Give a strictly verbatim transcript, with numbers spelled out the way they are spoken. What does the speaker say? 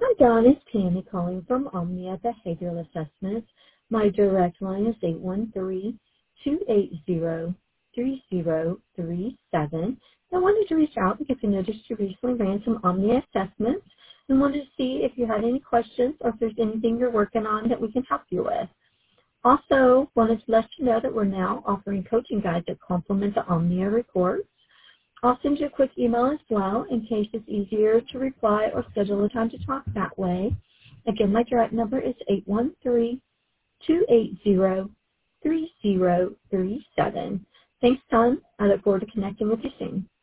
Hi, Don. It's Tammy calling from Omnia Behavioral Assessments. My direct line is eight one three, two eight zero, three zero three seven. I wanted to reach out because I noticed you recently ran some Omnia assessments and wanted to see if you had any questions or if there's anything you're working on that we can help you with. Also, wanted to let you know that we're now offering coaching guides that complement the Omnia reports. I'll send you a quick email as well in case it's easier to reply or schedule a time to talk that way. Again, my direct number is eight one three, two eight zero, three zero three seven. Thanks, Don. I look forward to connecting with you soon.